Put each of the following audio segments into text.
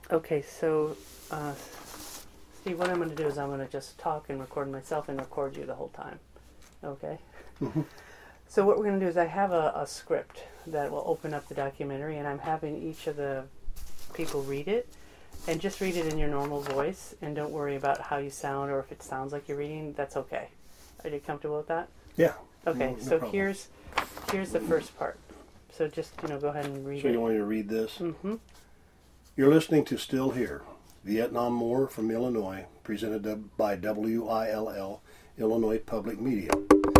Okay, so, Steve, what I'm going to do is I'm going to just talk and record myself and record you the whole time. Okay? So what we're going to do is I have a script that will open up the documentary, and I'm having each of the people read it, and just read it in your normal voice, and don't worry about how you sound or if it sounds like you're reading. That's okay. Are you comfortable with that? Yeah. Okay, No so problem. here's the first part. So just, go ahead and read So it. you want me to read this? Mm-hmm. You're listening to Still Here, Vietnam War from Illinois, presented by WILL, Illinois Public Media.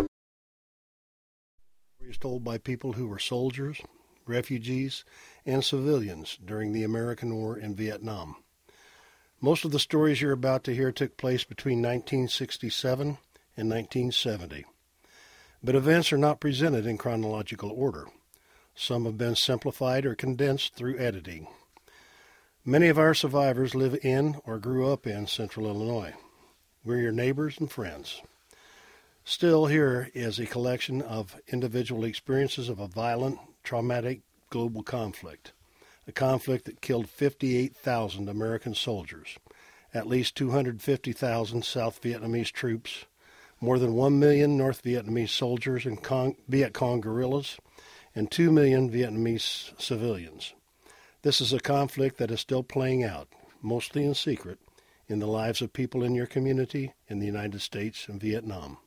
Stories told by people who were soldiers, refugees, and civilians during the American War in Vietnam. Most of the stories you're about to hear took place between 1967 and 1970. But events are not presented in chronological order. Some have been simplified or condensed through editing. Many of our survivors live in or grew up in Central Illinois. We're your neighbors and friends. Still, here is a collection of individual experiences of a violent, traumatic global conflict, a conflict that killed 58,000 American soldiers, at least 250,000 South Vietnamese troops, more than 1 million North Vietnamese soldiers and Viet Cong guerrillas, and 2 million Vietnamese civilians. This is a conflict that is still playing out, mostly in secret, in the lives of people in your community in the United States and Vietnam.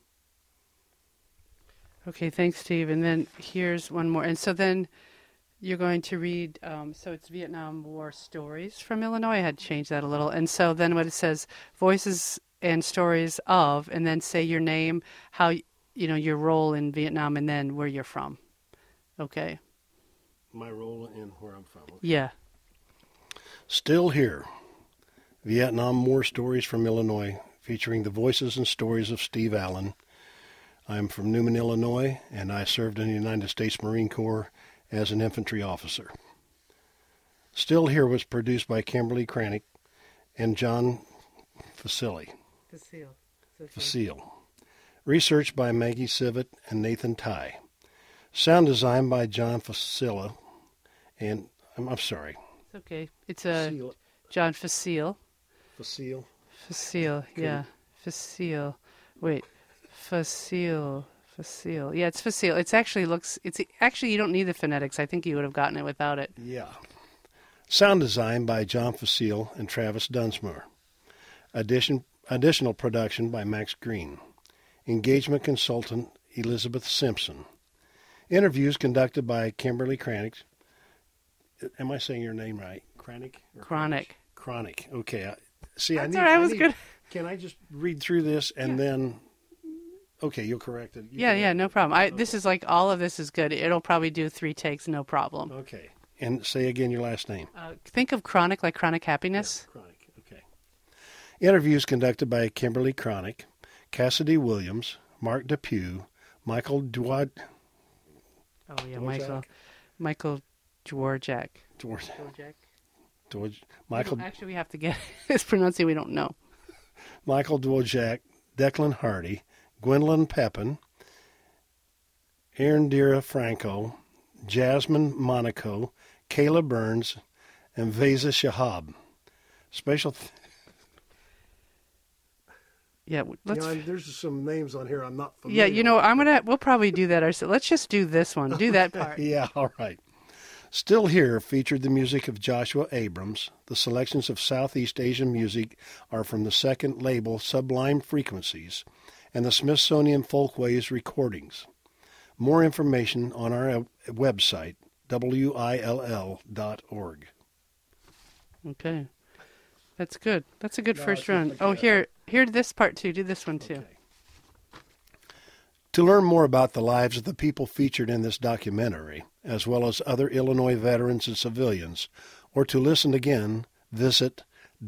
Okay, thanks, Steve. And then here's one more. And so then you're going to read, so it's Vietnam War Stories from Illinois. I had changed that a little. And so then what it says, voices and stories of, and then say your name, how, your role in Vietnam, and then where you're from. Okay. My role in where I'm from. Okay. Yeah. Still Here, Vietnam War Stories from Illinois, featuring the voices and stories of Steve Allen. I'm from Newman, Illinois, and I served in the United States Marine Corps as an infantry officer. Still Here was produced by Kimberly Kranick and John Facile. Research by Maggie Sivet and Nathan Ty. Sound design by John Facile and, I'm sorry. It's okay. It's John Facile. Facile? Facile, yeah. Facile. Wait. Facile. Yeah, it's Facile. It's actually you don't need the phonetics. I think you would have gotten it without it. Yeah. Sound design by John Facile and Travis Dunsmore. Additional production by Max Green. Engagement consultant Elizabeth Simpson. Interviews conducted by Kimberly Kranick. Am I saying your name right? Kranick? Chronic. Kranick. Okay. See, That's all right. I was good. Can I just read through this and then... Okay, you'll correct it. Yeah, no problem. This is like, all of this is good. It'll probably do 3 takes, no problem. Okay. And say again your last name. Think of chronic like chronic happiness. Yeah, chronic, okay. Interviews conducted by Kimberly Kranick, Cassidy Williams, Mark Depew, Michael Dwad... Oh, yeah, Michael Dvorak. Michael... Actually, we have to get his pronunciation. We don't know. Michael Dvorak, Declan Hardy, Gwendolyn Pepin, Arindira Franco, Jasmine Monaco, Kayla Burns, and Veza Shahab. Yeah, there's some names on here I'm not familiar with. Yeah, we'll probably do that ourselves. Let's just do this one. Do that part. Yeah, all right. Still Here featured the music of Joshua Abrams. The selections of Southeast Asian music are from the second label Sublime Frequencies and the Smithsonian Folkways recordings. More information on our website, WILL.org. Okay. That's good. That's a good first run. Oh, here, this part too. Do this one too. Okay. To learn more about the lives of the people featured in this documentary, as well as other Illinois veterans and civilians, or to listen again, visit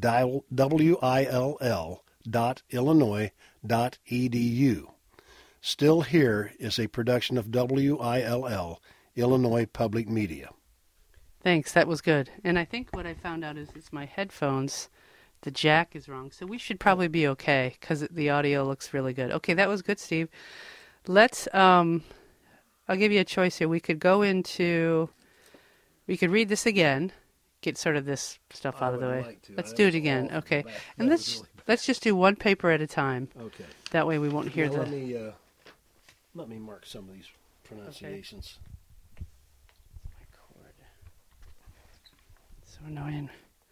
WILL.illinois.edu. Still Here is a production of WILL, Illinois Public Media. Thanks. That was good. And I think what I found out is it's my headphones. The jack is wrong. So we should probably be okay because the audio looks really good. Okay, that was good, Steve. Let's, I'll give you a choice here. We could read this again, get sort of this stuff out of the would way. like to. Let's That do it was again. awful. Okay. That And was let's really bad. let's just do one paper at a time. Okay. That way we won't hear Now, the... let me mark some of these pronunciations. My cord. It's so annoying.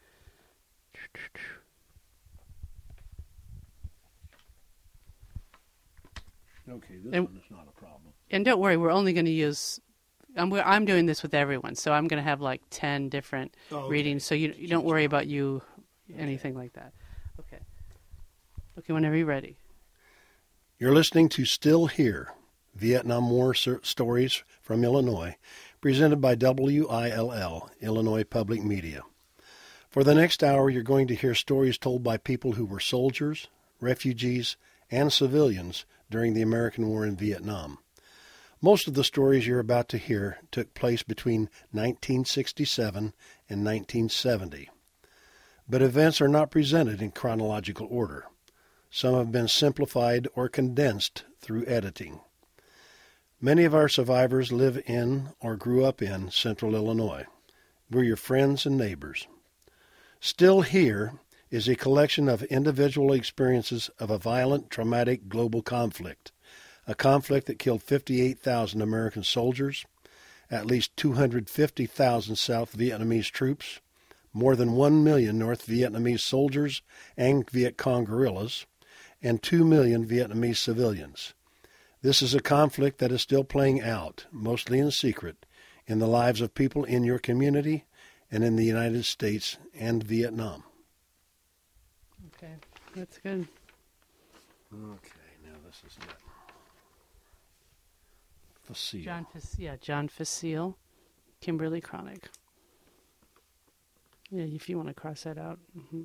Okay, this And- one is not a problem. And don't worry, we're only going to use... I'm doing this with everyone, so I'm going to have like 10 different readings, so you don't worry about anything like that. Okay. Okay, whenever you're ready. You're listening to Still Here, Vietnam War Stories from Illinois, presented by WILL, Illinois Public Media. For the next hour, you're going to hear stories told by people who were soldiers, refugees, and civilians during the American War in Vietnam. Most of the stories you're about to hear took place between 1967 and 1970. But events are not presented in chronological order. Some have been simplified or condensed through editing. Many of our survivors live in or grew up in Central Illinois. We're your friends and neighbors. Still Here is a collection of individual experiences of a violent, traumatic global conflict, a conflict that killed 58,000 American soldiers, at least 250,000 South Vietnamese troops, more than 1 million North Vietnamese soldiers and Viet Cong guerrillas, and 2 million Vietnamese civilians. This is a conflict that is still playing out, mostly in secret, in the lives of people in your community and in the United States and Vietnam. Okay, that's good. Okay, now this is it. Facile. John Facile, Kimberly Chronic. Yeah, if you want to cross that out. Mm-hmm.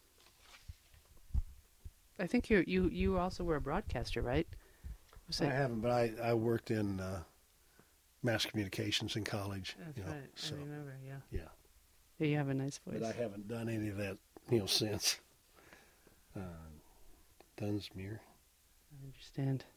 I think you also were a broadcaster, right? I haven't, but I worked in mass communications in college. That's right. So, I remember. Yeah. Yeah. Yeah, you have a nice voice. But I haven't done any of that, since. Dunsmuir. I understand.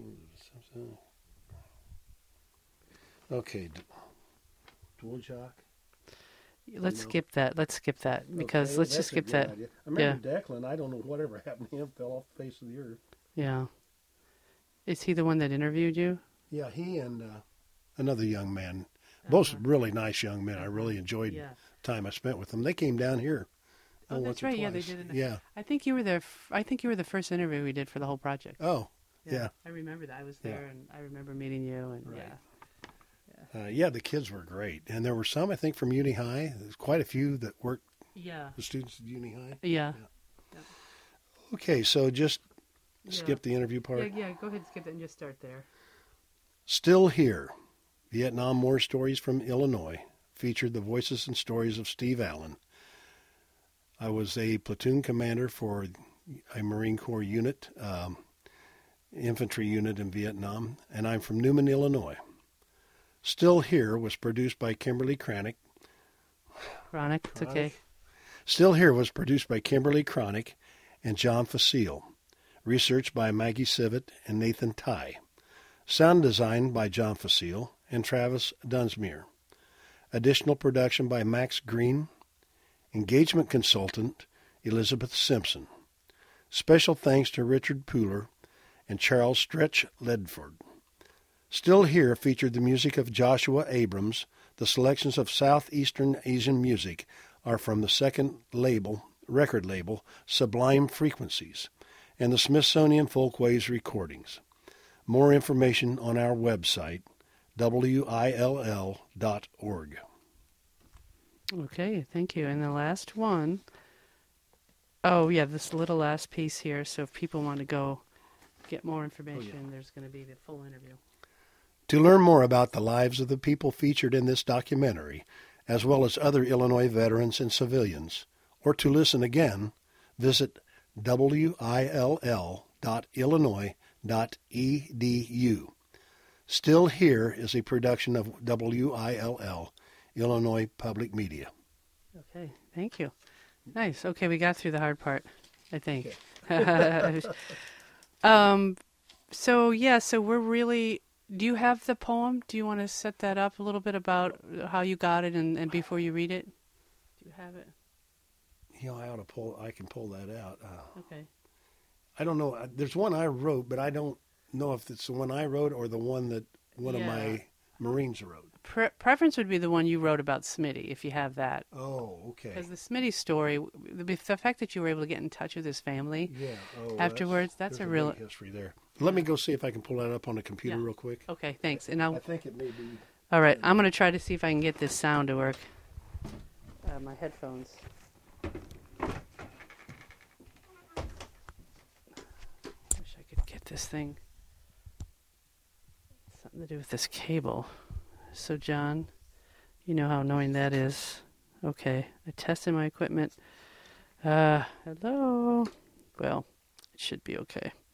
Okay. Dvorak. Let's skip that. Because Okay, let's just that's a skip good that. idea. I remember Declan. I don't know whatever happened to him. Fell off the face of the earth. Yeah. Is he the one that interviewed you? Yeah, he and another young man. Both really nice young men. I really enjoyed the time I spent with them. They came down here. Oh, that's right. Yeah, they did. Yeah. I think you were there. I think you were the first interview we did for the whole project. Oh, yeah. I remember that. I was there, and I remember meeting you. And right. The kids were great, and there were some I think from Uni High. There's quite a few that worked. Yeah. The students at Uni High. Yeah. Okay, so just skip the interview part. Yeah. Go ahead and skip that and just start there. Still Here, Vietnam War Stories from Illinois, featured the voices and stories of Steve Allen. I was a platoon commander for a Marine Corps unit, infantry unit in Vietnam, and I'm from Newman, Illinois. Still Here was produced by Kimberly Chronic. It's okay. Still Here was produced by Kimberly Chronic and John Facile. Research by Maggie Sivet and Nathan Ty. Sound design by John Facile and Travis Dunsmuir. Additional production by Max Green. Engagement consultant Elizabeth Simpson. Special thanks to Richard Pooler and Charles Stretch Ledford. Still Here featured the music of Joshua Abrams. The selections of Southeastern Asian music are from the second record label, Sublime Frequencies, and the Smithsonian Folkways recordings. More information on our website, WILL.org. Okay, thank you. And the last one, this little last piece here. So if people want to go get more information, there's going to be the full interview. To learn more about the lives of the people featured in this documentary, as well as other Illinois veterans and civilians, or to listen again, visit WILL.illinois.edu. Still Here is a production of WILL, Illinois Public Media. Okay, thank you. Nice. Okay, we got through the hard part, I think. Okay. So we're really... Do you have the poem? Do you want to set that up a little bit about how you got it and before you read it? have it? You know, I can pull that out. Okay. I don't know. There's one I wrote, but I don't know if it's the one I wrote or the one that one of my Marines wrote. Preference would be the one you wrote about Smitty, if you have that. Oh, okay. Because the Smitty story, the fact that you were able to get in touch with his family afterwards, that's a real history there. Let me go see if I can pull that up on the computer real quick. Okay, thanks. And I think it may be. All right, I'm going to try to see if I can get this sound to work. My headphones. Wish I could get this thing. Something to do with this cable. So, John, you know how annoying that is. Okay, I tested my equipment. Hello? Well, it should be okay.